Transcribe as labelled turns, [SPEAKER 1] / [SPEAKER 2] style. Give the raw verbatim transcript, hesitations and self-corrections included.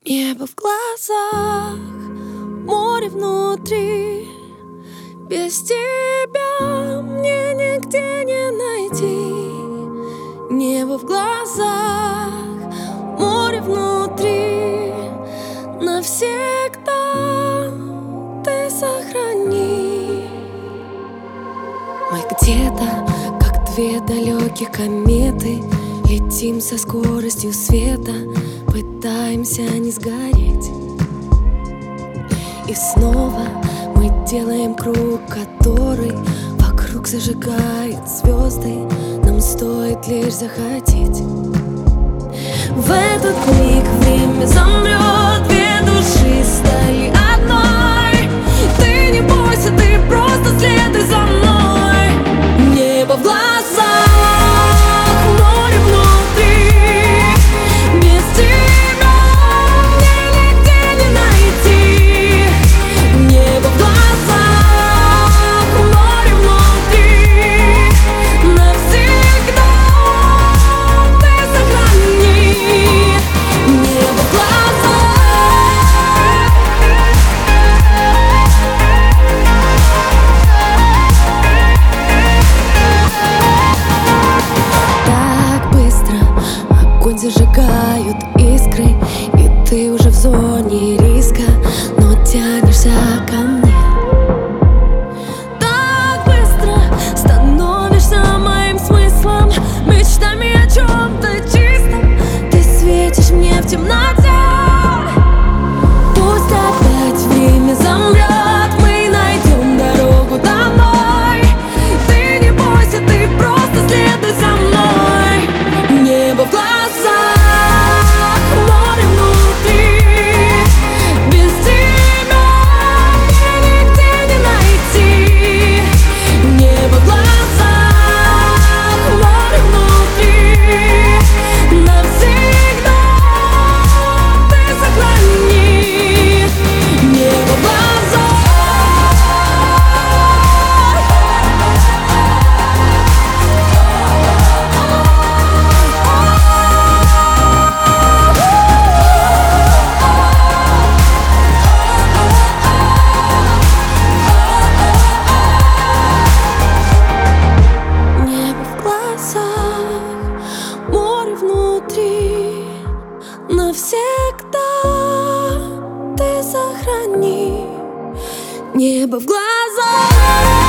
[SPEAKER 1] Небо в глазах, море внутри. Без тебя мне нигде не найти. Небо в глазах, море внутри. Навсегда ты сохрани. Мы где-то, как две далеких кометы, летим со скоростью света, пытаемся не сгореть. И снова мы делаем круг, который вокруг зажигает звезды. Нам стоит лишь захотеть. В этот миг время замрет, две души стали одной. Ты не бойся, ты просто следуй за мной. Небо в глазах, море внутри. Без тебя мне нигде не найти. Небо в глазах, море внутри. Навсегда ты сохрани. Небо в глазах. Так быстро огонь зажигают искры, и ты уже в зоне риска, но тянешься ко мне. Так быстро становишься моим смыслом, мечтами о чем-то чистом. Ты светишь мне в темноте. Пусть опять время замрет, мы найдем дорогу домой. Ты не бойся, ты просто следуй за мной. Небо в глазах, море внутри. Без тебя мне нигде не найти. Небо в глазах, море внутри. Навсегда ты сохрани. Небо в глазах. Небо в глазах, море внутри. Навсегда ты сохрани. Небо в глазах.